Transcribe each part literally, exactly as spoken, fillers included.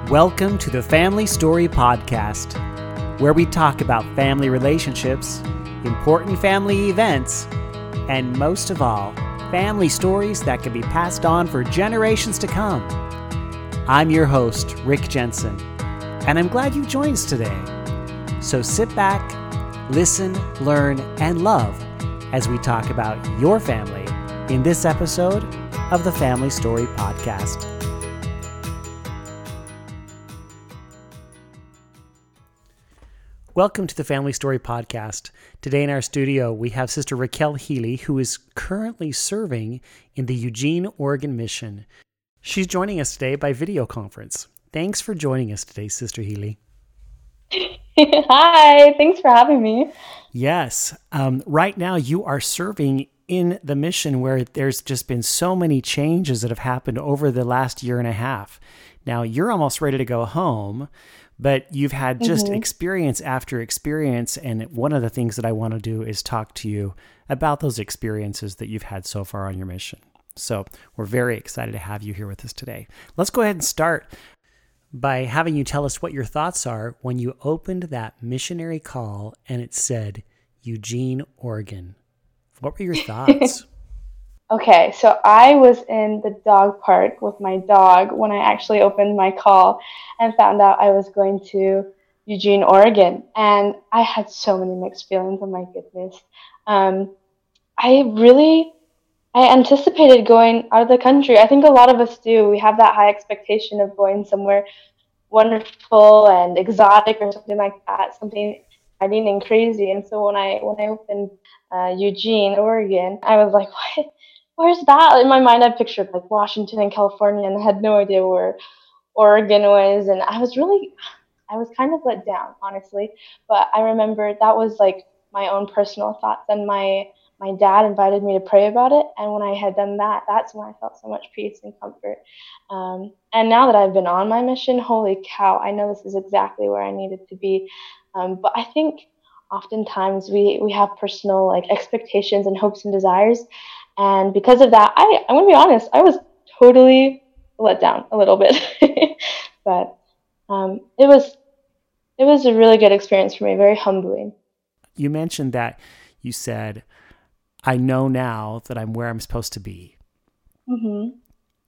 Welcome to the Family Story Podcast, where we talk about family relationships, important family events, and most of all, family stories that can be passed on for generations to come. I'm your host, Rick Jensen, and I'm glad you joined us today. So sit back, listen, learn, and love as we talk about your family in this episode of the Family Story Podcast. Welcome to the Family Story Podcast. Today in our studio, we have Sister Raquel Healy, who is currently serving in the Eugene, Oregon mission. She's joining us today by video conference. Thanks for joining us today, Sister Healy. Hi, thanks for having me. Yes. Um, right now, you are serving in the mission where there's just been so many changes that have happened over the last year and a half. Now, you're almost ready to go home, but you've had just mm-hmm. experience after experience, and one of the things that I want to do is talk to you about those experiences that you've had so far on your mission. So we're very excited to have you here with us today. Let's go ahead and start by having you tell us what your thoughts are when you opened that missionary call and it said Eugene, Oregon. What were your thoughts? Okay, so I was in the dog park with my dog when I actually opened my call and found out I was going to Eugene, Oregon. And I had so many mixed feelings, oh my goodness. Um, I really, I anticipated going out of the country. I think a lot of us do. We have that high expectation of going somewhere wonderful and exotic or something like that, something exciting and crazy. And so when I, when I opened uh, Eugene, Oregon, I was like, what? Where's that? In my mind, I pictured like Washington and California, and I had no idea where Oregon was. And I was really, I was kind of let down, honestly. But I remember that was like my own personal thoughts. And my my dad invited me to pray about it. And when I had done that, that's when I felt so much peace and comfort. Um, and now that I've been on my mission, holy cow, I know this is exactly where I needed to be. Um, but I think oftentimes we, we have personal like expectations and hopes and desires. And because of that, I, I'm going to be honest, I was totally let down a little bit. But um, it was it was a really good experience for me, very humbling. You mentioned that you said, I know now that I'm where I'm supposed to be. Mm-hmm.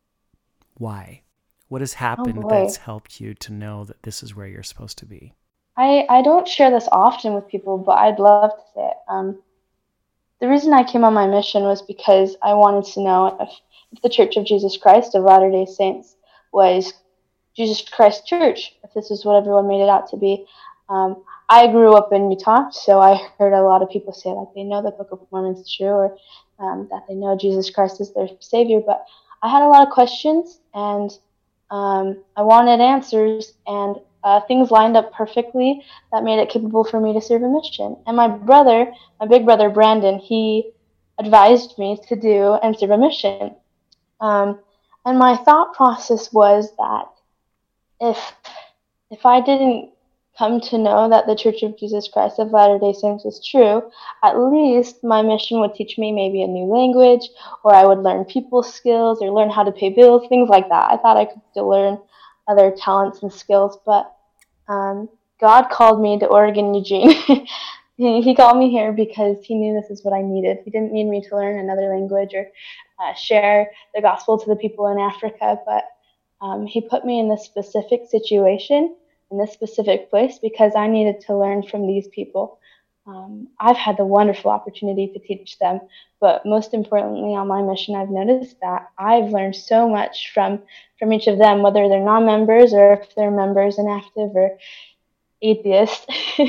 Why? What has happened oh that's helped you to know that this is where you're supposed to be? I, I don't share this often with people, but I'd love to say it. Um, The reason I came on my mission was because I wanted to know if, if the Church of Jesus Christ of Latter-day Saints was Jesus Christ Church, if this is what everyone made it out to be. Um, I grew up in Utah, so I heard a lot of people say like they know the Book of Mormon is true, or um, that they know Jesus Christ is their Savior. But I had a lot of questions, and um, I wanted answers, and Uh, things lined up perfectly that made it capable for me to serve a mission. And my brother, my big brother Brandon, he advised me to do and serve a mission. Um, and my thought process was that if if I didn't come to know that the Church of Jesus Christ of Latter-day Saints was true, at least my mission would teach me maybe a new language, or I would learn people skills, or learn how to pay bills, things like that. I thought I could still learn other talents and skills, but Um, God called me to Oregon, Eugene. he, he called me here because he knew this is what I needed. He didn't need me to learn another language or uh, share the gospel to the people in Africa, but um, he put me in this specific situation, in this specific place, because I needed to learn from these people. Um, I've had the wonderful opportunity to teach them, but most importantly on my mission, I've noticed that I've learned so much from, from each of them, whether they're non-members or if they're members and active or atheists.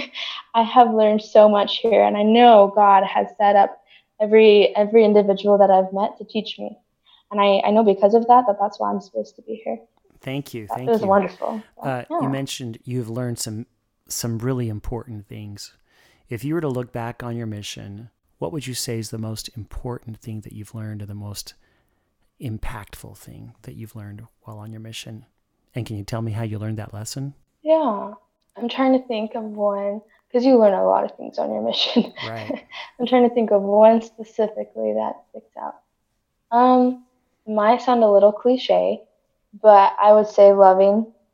I have learned so much here, and I know God has set up every every individual that I've met to teach me. And I, I know because of that, that that's why I'm supposed to be here. Thank you. Thank it was you. wonderful. Uh, yeah. You mentioned you've learned some some really important things. If you were to look back on your mission, what would you say is the most important thing that you've learned, or the most impactful thing that you've learned while on your mission? And can you tell me how you learned that lesson? Yeah, I'm trying to think of one, because you learn a lot of things on your mission. Right. I'm trying to think of one specifically that sticks out. Um, it might sound a little cliche, but I would say loving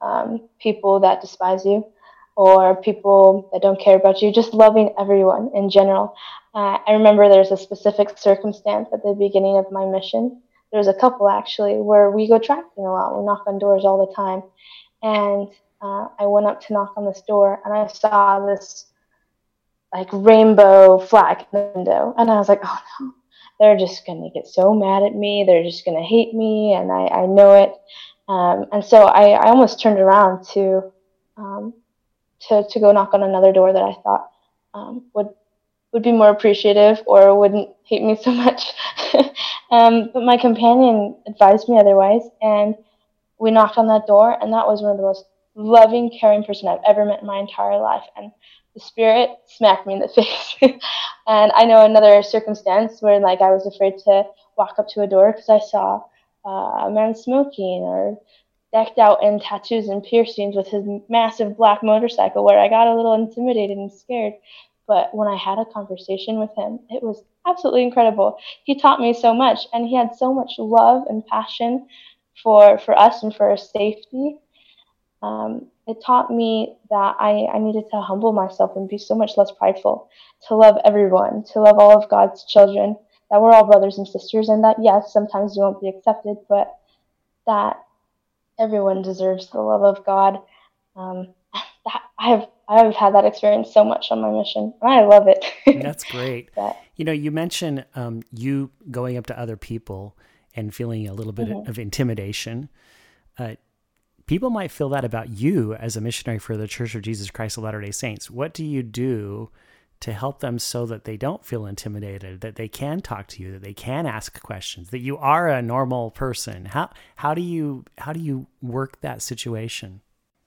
um, people that despise you or people that don't care about you, just loving everyone in general. Uh, I remember there's a specific circumstance at the beginning of my mission. There's a couple actually where we go tracking a lot. We knock on doors all the time. And uh, I went up to knock on this door and I saw this like rainbow flag in the window. And I was like, oh no, they're just going to get so mad at me. They're just going to hate me. And I, I know it. Um, and so I, I almost turned around to, um, to, to go knock on another door that I thought um, would, would be more appreciative or wouldn't hate me so much. um, but my companion advised me otherwise. And we knocked on that door. And that was one of the most loving, caring person I've ever met in my entire life. And the Spirit smacked me in the face. And I know another circumstance where like I was afraid to walk up to a door because I saw uh, a man smoking or decked out in tattoos and piercings with his massive black motorcycle, where I got a little intimidated and scared. But when I had a conversation with him, it was absolutely incredible. He taught me so much, and he had so much love and passion for, for us and for our safety. Um, it taught me that I, I needed to humble myself and be so much less prideful, to love everyone, to love all of God's children, that we're all brothers and sisters, and that, yes, sometimes you won't be accepted, but that everyone deserves the love of God. Um, that, I have I have had that experience so much on my mission, and I love it. That's great. But, you know, you mentioned um, you going up to other people and feeling a little bit mm-hmm. of intimidation. Uh, People might feel that about you as a missionary for the Church of Jesus Christ of Latter-day Saints. What do you do to help them so that they don't feel intimidated, that they can talk to you, that they can ask questions, that you are a normal person? How how do you how do you work that situation?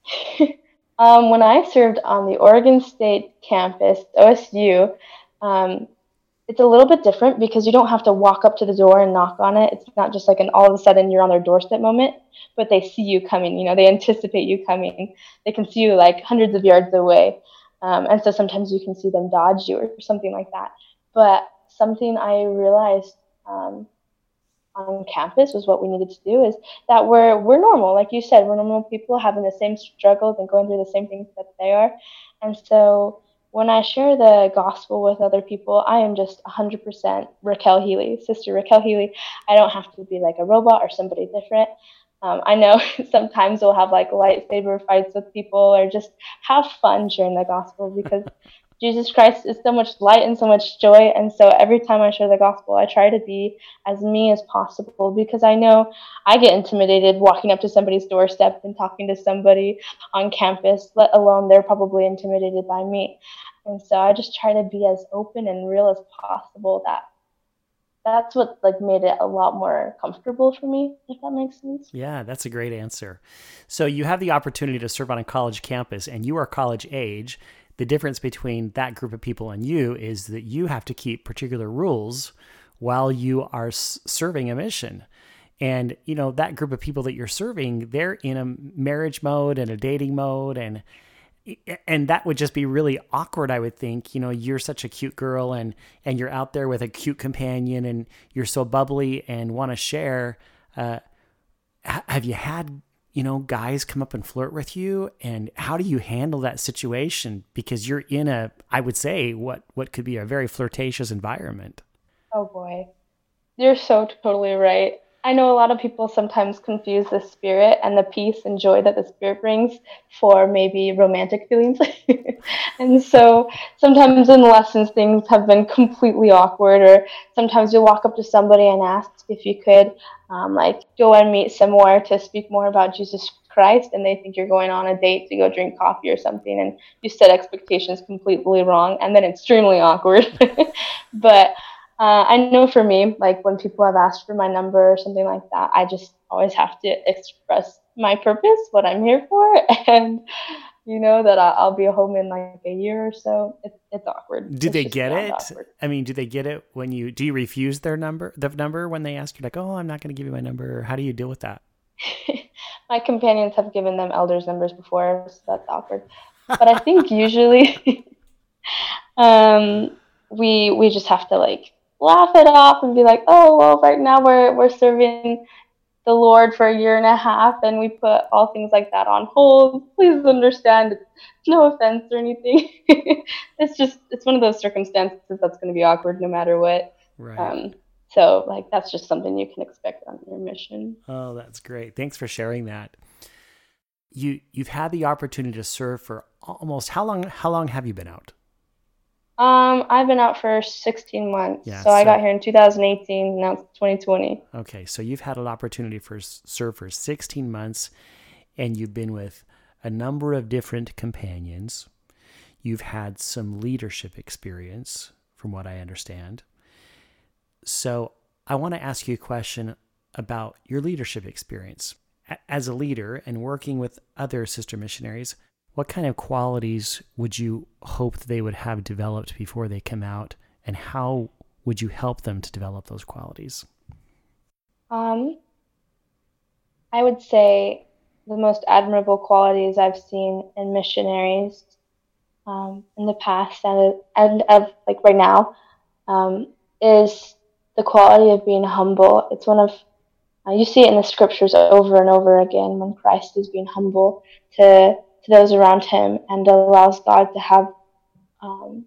um, when I served on the Oregon State campus, O S U, um, it's a little bit different because you don't have to walk up to the door and knock on it. It's not just like an all of a sudden you're on their doorstep moment, but they see you coming. You know, they anticipate you coming. They can see you like hundreds of yards away. Um, and so sometimes you can see them dodge you or something like that. But something I realized um, on campus was what we needed to do is that we're we're normal. Like you said, we're normal people having the same struggles and going through the same things that they are. And so when I share the gospel with other people, I am just one hundred percent Raquel Healy, Sister Raquel Healy. I don't have to be like a robot or somebody different. Um, I know sometimes we'll have like lightsaber fights with people or just have fun sharing the gospel because Jesus Christ is so much light and so much joy. And so every time I share the gospel, I try to be as me as possible because I know I get intimidated walking up to somebody's doorstep and talking to somebody on campus, let alone they're probably intimidated by me. And so I just try to be as open and real as possible. That that's what like made it a lot more comfortable for me, if that makes sense. Yeah, that's a great answer. So you have the opportunity to serve on a college campus and you are college age. The difference between that group of people and you is that you have to keep particular rules while you are s- serving a mission. And, you know, that group of people that you're serving, they're in a marriage mode and a dating mode. And, and that would just be really awkward, I would think. You know, you're such a cute girl and, and you're out there with a cute companion and you're so bubbly and want to share. Uh, have you had you know, guys come up and flirt with you, and how do you handle that situation? Because you're in a, I would say, what, what could be a very flirtatious environment. Oh boy. You're so totally right. I know a lot of people sometimes confuse the Spirit and the peace and joy that the Spirit brings for maybe romantic feelings. And so sometimes in lessons, things have been completely awkward, or sometimes you'll walk up to somebody and ask if you could um, like go and meet somewhere to speak more about Jesus Christ, and they think you're going on a date to go drink coffee or something, and you set expectations completely wrong, and then extremely awkward. But Uh, I know for me, like when people have asked for my number or something like that, I just always have to express my purpose, what I'm here for, and you know that I'll be home in like a year or so. It's it's awkward. Do it's they get it? Awkward. I mean, do they get it when you do you refuse their number, the number when they ask you like, oh, I'm not going to give you my number? Or how do you deal with that? My companions have given them elders' numbers before, so that's awkward. But I think usually, um, we we just have to like laugh it off and be like, oh, well, right now we're we're serving the Lord for a year and a half, and we put all things like that on hold. Please understand, it's no offense or anything. It's just, it's one of those circumstances that's going to be awkward no matter what. Right. Um, so, like, that's just something you can expect on your mission. Oh, that's great. Thanks for sharing that. You, you've had the opportunity to serve for almost, how long, how long have you been out? Um, I've been out for sixteen months. Yeah, so, I so- got here in two thousand eighteen, now it's twenty twenty. Okay, so you've had an opportunity for serve for sixteen months, and you've been with a number of different companions. You've had some leadership experience, from what I understand. So I want to ask you a question about your leadership experience. As a leader and working with other sister missionaries, what kind of qualities would you hope that they would have developed before they come out, and how would you help them to develop those qualities? Um, I would say the most admirable qualities I've seen in missionaries um, in the past and, and of like right now um, is the quality of being humble. It's one of uh, you see it in the scriptures over and over again when Christ is being humble to to those around him and allows God to have um,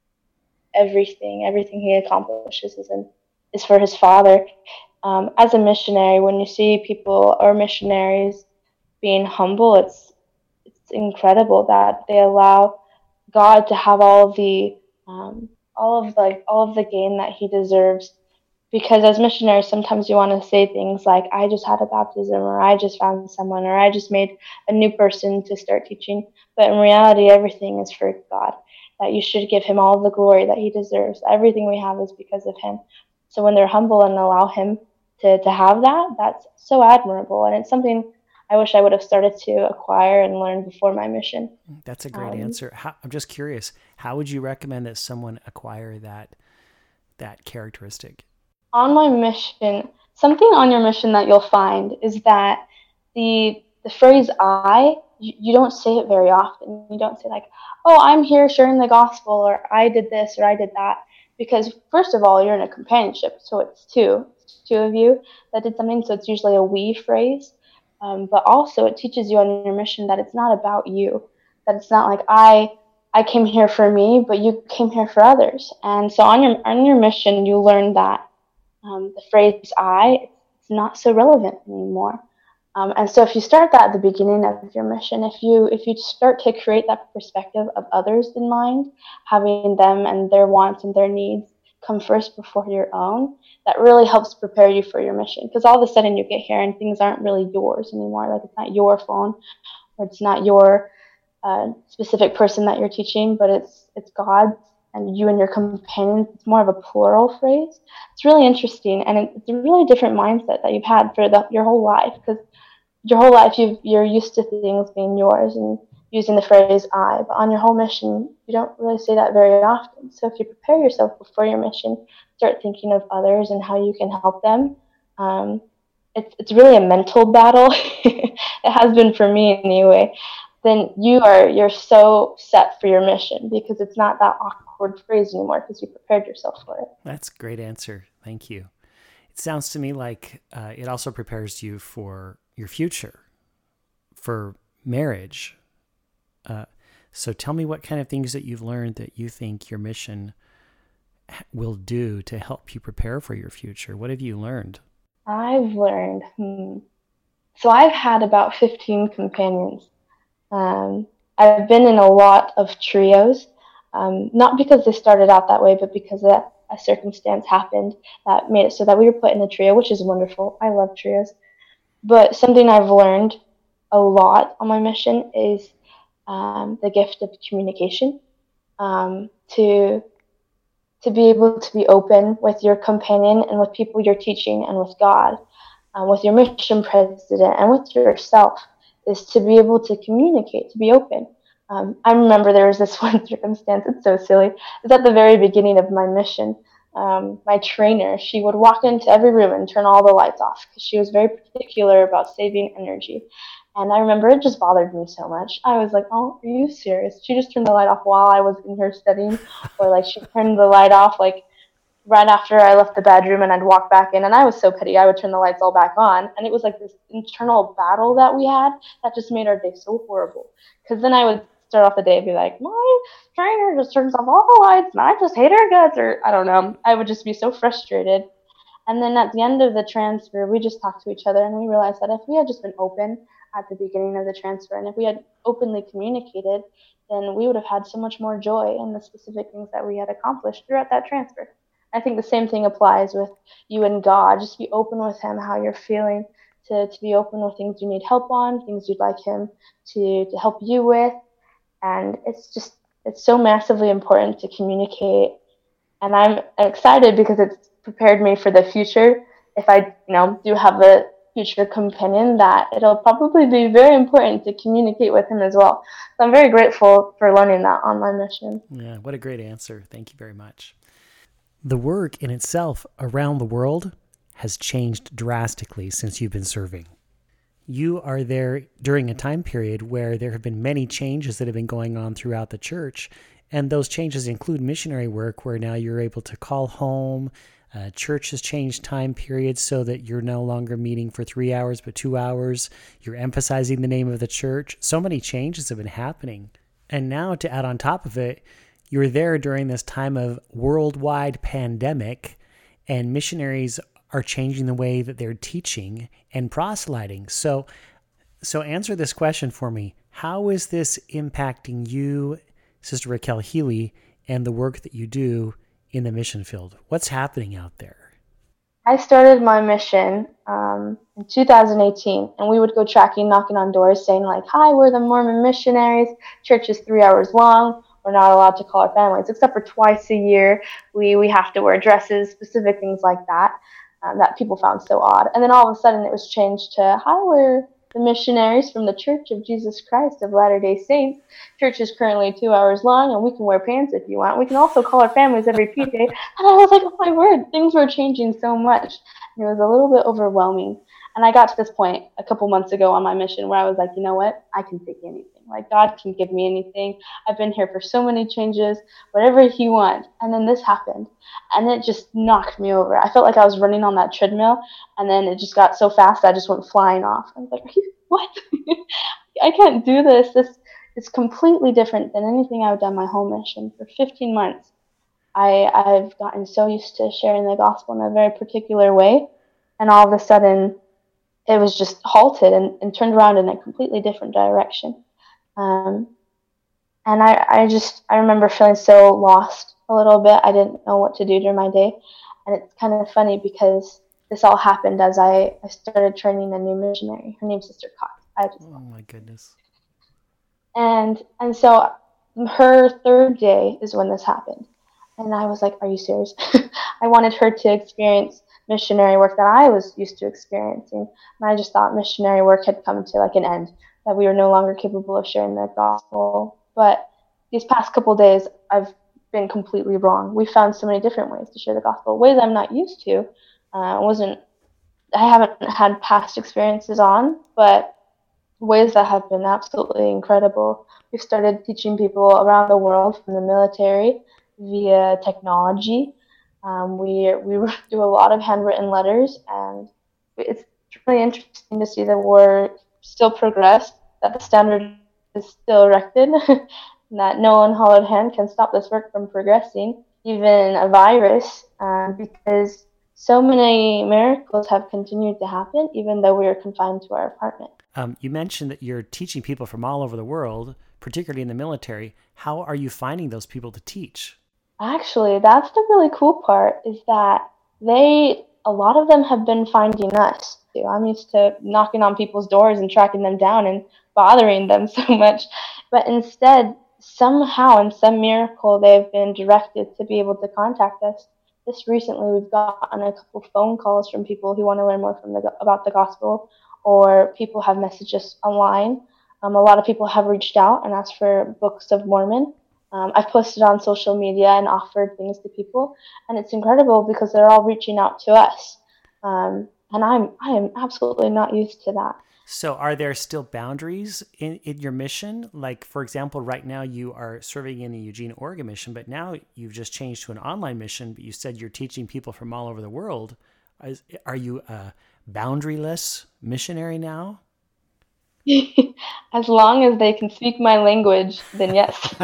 everything. Everything he accomplishes is in, is for his Father. Um, as a missionary, when you see people or missionaries being humble, it's it's incredible that they allow God to have all of the um, all of like all of the gain that he deserves. Because as missionaries, sometimes you want to say things like, I just had a baptism, or I just found someone, or I just made a new person to start teaching. But in reality, everything is for God, that you should give him all the glory that he deserves. Everything we have is because of him. So when they're humble and allow him to, to have that, that's so admirable. And it's something I wish I would have started to acquire and learn before my mission. That's a great Um, answer. How, I'm just curious, how would you recommend that someone acquire that that characteristic? On my mission, something on your mission that you'll find is that the the phrase I, you, you don't say it very often. You don't say like, oh, I'm here sharing the gospel, or I did this, or I did that. Because first of all, you're in a companionship, so it's two, it's two of you that did something, so it's usually a we phrase. Um, but also it teaches you on your mission that it's not about you, that it's not like I I came here for me, but you came here for others. And so on your on your mission, you learn that um, the phrase I, it's not so relevant anymore. Um, and so if you start that at the beginning of your mission, if you if you start to create that perspective of others in mind, having them and their wants and their needs come first before your own, that really helps prepare you for your mission. Because all of a sudden you get here and things aren't really yours anymore. Like it's not your phone, or it's not your uh, specific person that you're teaching, but it's it's God's and you and your companions. It's more of a plural phrase. It's really interesting, and it's a really different mindset that you've had for the, your whole life, because your whole life you've, you're used to things being yours and using the phrase I, but on your whole mission, you don't really say that very often. So if you prepare yourself before your mission, start thinking of others and how you can help them. Um, it's, it's really a mental battle. It has been for me anyway. Then you are, you're so set for your mission because it's not that awkward phrase anymore because you prepared yourself for it. That's a great answer. Thank you. It sounds to me like uh, it also prepares you for your future, for marriage. Uh, so tell me what kind of things that you've learned that you think your mission will do to help you prepare for your future. What have you learned? I've learned, hmm. So I've had about fifteen companions. Um, I've been in a lot of trios, um, not because they started out that way, but because a, a circumstance happened that made it so that we were put in a trio, which is wonderful. I love trios. But something I've learned a lot on my mission is um, the gift of communication, um, to to be able to be open with your companion and with people you're teaching and with God, um, with your mission president and with yourself, is to be able to communicate, to be open. Um, I remember there was this one circumstance, it's so silly. It was at the very beginning of my mission. Um, my trainer, she would walk into every room and turn all the lights off because she was very particular about saving energy. And I remember it just bothered me so much. I was like, oh, are you serious? She just turned the light off while I was in here studying, or like she turned the light off like right after I left the bedroom and I'd walk back in, and I was so petty, I would turn the lights all back on, and it was like this internal battle that we had that just made our day so horrible. Because then I would start off the day and be like, my trainer just turns off all the lights, and I just hate her guts, or I don't know. I would just be so frustrated. And then at the end of the transfer, we just talked to each other, and we realized that if we had just been open at the beginning of the transfer, and if we had openly communicated, then we would have had so much more joy in the specific things that we had accomplished throughout that transfer. I think the same thing applies with you and God. Just be open with Him, how you're feeling, to, to be open with things you need help on, things you'd like Him to, to help you with. And it's just, it's so massively important to communicate. And I'm excited because it's prepared me for the future. If I, you know, do have a future companion, that it'll probably be very important to communicate with him as well. So I'm very grateful for learning that on my mission. Yeah, what a great answer. Thank you very much. The work in itself around the world has changed drastically since you've been serving. You are there during a time period where there have been many changes that have been going on throughout the church, and those changes include missionary work where now you're able to call home. Uh, church has changed time periods so that you're no longer meeting for three hours but two hours. You're emphasizing the name of the church. So many changes have been happening. And now to add on top of it, you're there during this time of worldwide pandemic, and missionaries are changing the way that they're teaching and proselyting. So, so answer this question for me. How is this impacting you, Sister Raquel Healy, and the work that you do in the mission field? What's happening out there? I started my mission um, in two thousand eighteen, and we would go tracking, knocking on doors, saying like, "Hi, we're the Mormon missionaries. Church is three hours long. We're not allowed to call our families, except for twice a year. We we have to wear dresses, specific things like that, um, that people found so odd." And then all of a sudden, it was changed to, "Hi, we're the missionaries from the Church of Jesus Christ of Latter-day Saints. Church is currently two hours long, and we can wear pants if you want. We can also call our families every P J." And I was like, oh my word, things were changing so much. And it was a little bit overwhelming. And I got to this point a couple months ago on my mission where I was like, you know what? I can take anything. Like, God can give me anything. I've been here for so many changes, whatever He wants. And then this happened, and it just knocked me over. I felt like I was running on that treadmill, and then it just got so fast I just went flying off. I was like, are you, what? I can't do this. This is completely different than anything I've done my whole mission. For fifteen months, I, I've gotten so used to sharing the gospel in a very particular way, and all of a sudden, it was just halted and, and turned around in a completely different direction. Um, and I, I just, I remember feeling so lost a little bit. I didn't know what to do during my day. And it's kind of funny because this all happened as I, I started training a new missionary. Her name's Sister Cox. I just Oh my goodness. And, and so her third day is when this happened. And I was like, are you serious? I wanted her to experience missionary work that I was used to experiencing. And I just thought missionary work had come to like an end, that we were no longer capable of sharing the gospel. But these past couple days, I've been completely wrong. We found so many different ways to share the gospel, ways I'm not used to. Uh, wasn't I haven't had past experiences on, but ways that have been absolutely incredible. We've started teaching people around the world from the military via technology. Um, we we do a lot of handwritten letters, and it's really interesting to see that we're still progressed, that the standard is still erected, and that no unhallowed hand can stop this work from progressing, even a virus, uh, because so many miracles have continued to happen, even though we are confined to our apartment. Um, you mentioned that you're teaching people from all over the world, particularly in the military. How are you finding those people to teach? Actually, that's the really cool part, is that they, a lot of them have been finding us. I'm used to knocking on people's doors and tracking them down and bothering them so much. But instead, somehow, in some miracle, they've been directed to be able to contact us. Just recently, we've gotten a couple phone calls from people who want to learn more from the, about the gospel, or people have messaged us online. Um, a lot of people have reached out and asked for books of Mormon. Um, I've posted on social media and offered things to people, and it's incredible because they're all reaching out to us. Um, and I'm I am absolutely not used to that. So are there still boundaries in, in your mission? Like, for example, right now you are serving in the Eugene, Oregon mission, but now you've just changed to an online mission, but you said you're teaching people from all over the world. Is, are you a boundaryless missionary now? As long as they can speak my language, then yes.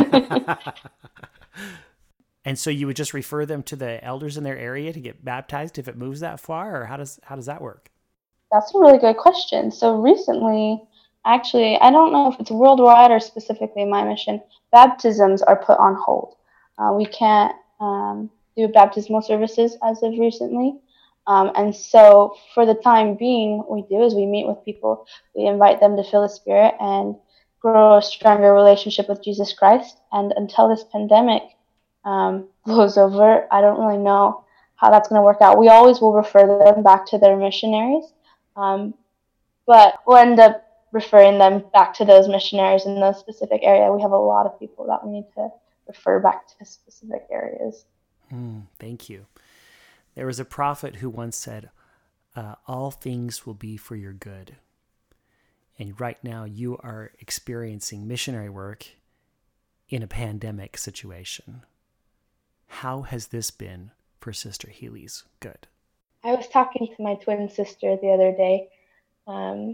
And so you would just refer them to the elders in their area to get baptized if it moves that far, or how does how does that work? That's a really good question. So recently, actually, I don't know if it's worldwide or specifically my mission, baptisms are put on hold. Uh, we can't um, do baptismal services as of recently. Um, and so for the time being, what we do is we meet with people, we invite them to feel the Spirit and grow a stronger relationship with Jesus Christ. And until this pandemic um, blows over, I don't really know how that's going to work out. We always will refer them back to their missionaries. Um, but we'll end up referring them back to those missionaries in those specific area. We have a lot of people that we need to refer back to specific areas. Mm, thank you. There was a prophet who once said, uh, all things will be for your good. And right now you are experiencing missionary work in a pandemic situation. How has this been for Sister Healy's good? I was talking to my twin sister the other day, um,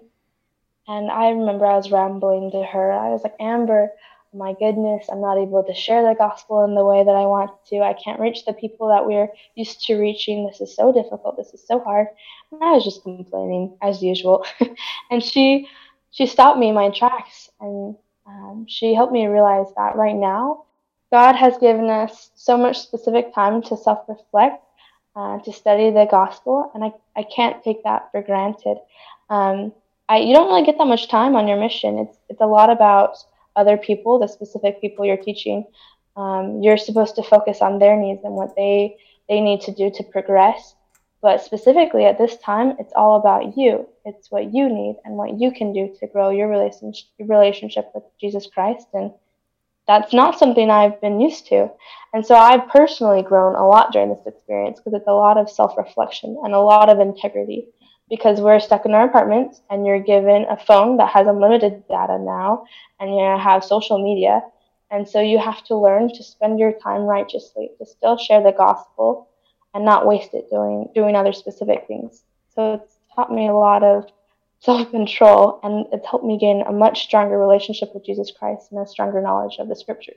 and I remember I was rambling to her. I was like, Amber, my goodness, I'm not able to share the gospel in the way that I want to. I can't reach the people that we're used to reaching. This is so difficult. This is so hard. And I was just complaining as usual. And she she stopped me in my tracks, and um, she helped me realize that right now, God has given us so much specific time to self-reflect, uh, to study the gospel, and I, I can't take that for granted. Um, I, you don't really get that much time on your mission. It's it's a lot about other people, the specific people you're teaching. Um, you're supposed to focus on their needs and what they they need to do to progress. But specifically at this time, it's all about you. It's what you need and what you can do to grow your relationship relationship with Jesus Christ. And that's not something I've been used to. And so I've personally grown a lot during this experience because it's a lot of self-reflection and a lot of integrity, because we're stuck in our apartments and you're given a phone that has unlimited data now, and you have social media. And so you have to learn to spend your time righteously, to still share the gospel and not waste it doing doing other specific things. So it's taught me a lot of self-control, and it's helped me gain a much stronger relationship with Jesus Christ and a stronger knowledge of the scriptures.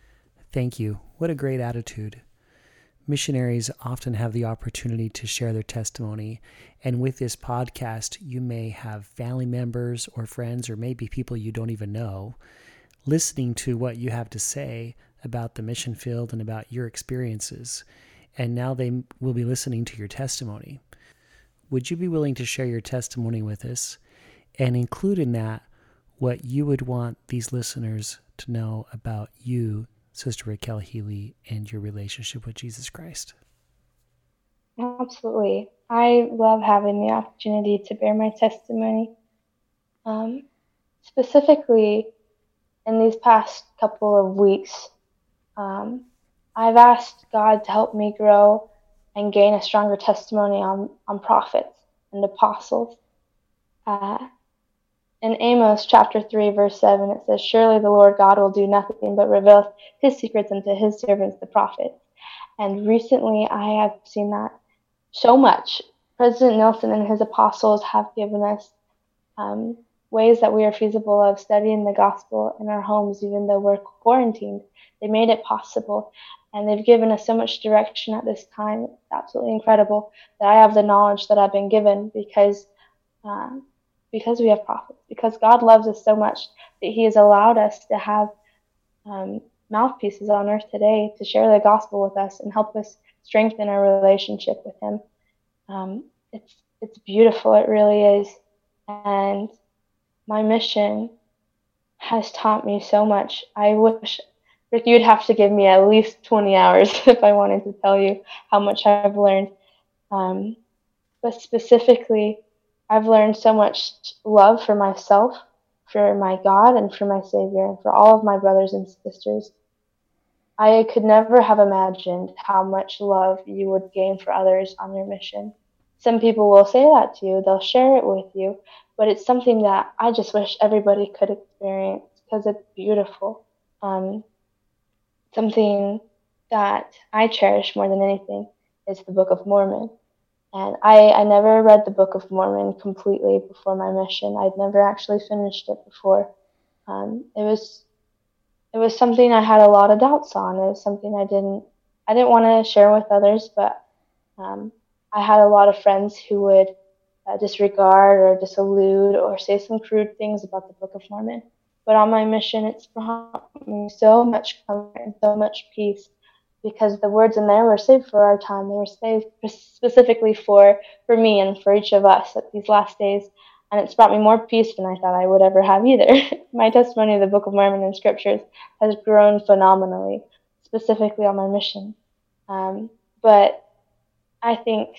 Thank you. What a great attitude. Missionaries often have the opportunity to share their testimony, and with this podcast, you may have family members or friends or maybe people you don't even know listening to what you have to say about the mission field and about your experiences, and now they will be listening to your testimony. Would you be willing to share your testimony with us and include in that what you would want these listeners to know about you, Sister Raquel Healy, and your relationship with Jesus Christ? Absolutely. I love having the opportunity to bear my testimony. Um, specifically, in these past couple of weeks, um, I've asked God to help me grow and gain a stronger testimony on, on prophets and apostles. Uh, in Amos chapter three, verse seven, it says, surely the Lord God will do nothing but reveal his secrets unto his servants, the prophets. And recently I have seen that so much. President Nelson and his apostles have given us um, ways that we are feasible of studying the gospel in our homes, even though we're quarantined. They made it possible, and they've given us so much direction at this time. It's absolutely incredible that I have the knowledge that I've been given because uh, because we have prophets, because God loves us so much that he has allowed us to have um, mouthpieces on earth today to share the gospel with us and help us strengthen our relationship with him. Um, it's it's beautiful, it really is. And my mission has taught me so much. I wish, Rick, you'd have to give me at least twenty hours if I wanted to tell you how much I've learned. Um, but specifically, I've learned so much love for myself, for my God, and for my Savior, and for all of my brothers and sisters. I could never have imagined how much love you would gain for others on your mission. Some people will say that to you. They'll share it with you. but it's something that I just wish everybody could experience because it's beautiful. Um, something that I cherish more than anything is the Book of Mormon. And I, I never read the Book of Mormon completely before my mission. I'd never actually finished it before. Um, it was it was something I had a lot of doubts on. It was something I didn't I didn't want to share with others, but um, I had a lot of friends who would uh, disregard or disallude or say some crude things about the Book of Mormon. But on my mission, it's brought me so much comfort and so much peace, because the words in there were saved for our time. They were saved specifically for, for me and for each of us at these last days. And it's brought me more peace than I thought I would ever have either. My testimony of the Book of Mormon and Scriptures has grown phenomenally, specifically on my mission. Um, but I think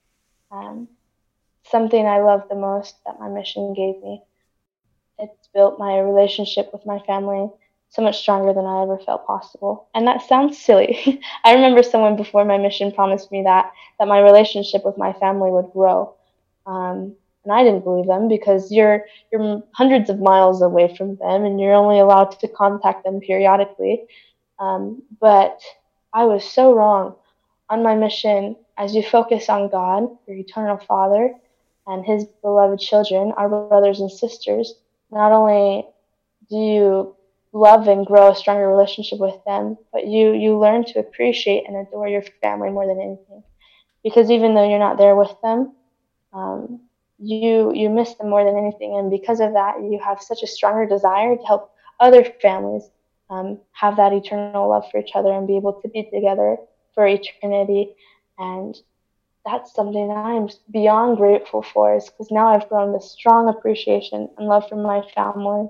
um, something I love the most that my mission gave me, it's built my relationship with my family so much stronger than I ever felt possible. And that sounds silly. I remember someone before my mission promised me that, that my relationship with my family would grow. Um, and I didn't believe them, because you're you're hundreds of miles away from them and you're only allowed to contact them periodically. Um, but I was so wrong. On my mission, as you focus on God, your eternal Father, and His beloved children, our brothers and sisters, not only do you love and grow a stronger relationship with them, but you, you learn to appreciate and adore your family more than anything. Because even though you're not there with them, um, you you miss them more than anything. And because of that, you have such a stronger desire to help other families um, have that eternal love for each other and be able to be together for eternity. And that's something that I'm beyond grateful for, is because now I've grown this strong appreciation and love for my family,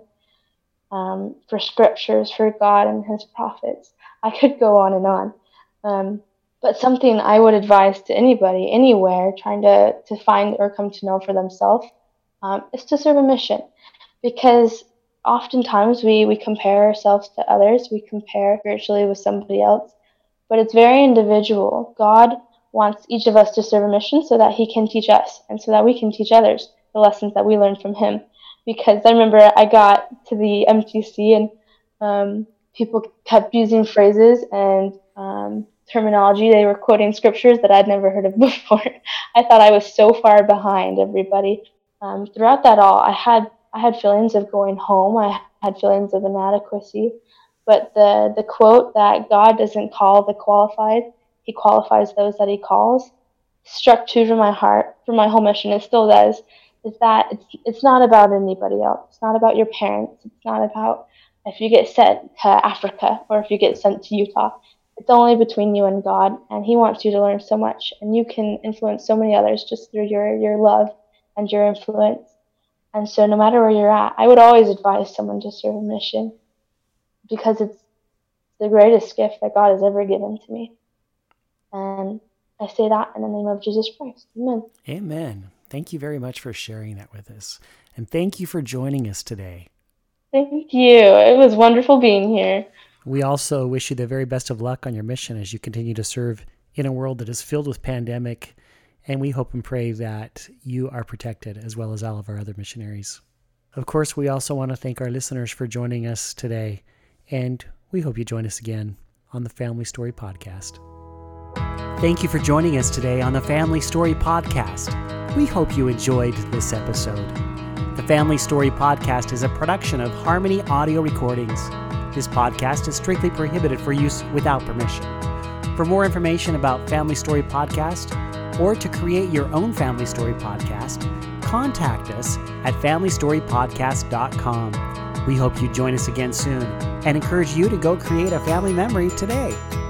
um, for Scriptures, for God and His prophets. I could go on and on. Um, but something I would advise to anybody, anywhere, trying to, to find or come to know for themselves, um, is to serve a mission. Because oftentimes we, we compare ourselves to others, we compare spiritually with somebody else, but it's very individual. God wants each of us to serve a mission so that He can teach us, and so that we can teach others the lessons that we learned from Him. Because I remember I got to the M T C and um, people kept using phrases and um, terminology. They were quoting scriptures that I'd never heard of before. I thought I was so far behind everybody. Um, throughout that all, I had I had feelings of going home. I had feelings of inadequacy. But the, the quote that God doesn't call the qualified, He qualifies those that He calls, struck true to my heart for my whole mission. It still does. Is that it's it's not about anybody else. It's not about your parents. It's not about if you get sent to Africa or if you get sent to Utah. It's only between you and God, and He wants you to learn so much, and you can influence so many others just through your, your love and your influence. And so no matter where you're at, I would always advise someone to serve a mission, because it's the greatest gift that God has ever given to me. And I say that in the name of Jesus Christ. Amen. Amen. Thank you very much for sharing that with us. And thank you for joining us today. Thank you. It was wonderful being here. We also wish you the very best of luck on your mission as you continue to serve in a world that is filled with pandemic. And we hope and pray that you are protected, as well as all of our other missionaries. Of course, we also want to thank our listeners for joining us today. And we hope you join us again on the Family Story Podcast. Thank you for joining us today on the Family Story Podcast. We hope you enjoyed this episode. The Family Story Podcast is a production of Harmony Audio Recordings. This podcast is strictly prohibited for use without permission. For more information about Family Story Podcast, or to create your own Family Story Podcast, contact us at family story podcast dot com. We hope you join us again soon and encourage you to go create a family memory today.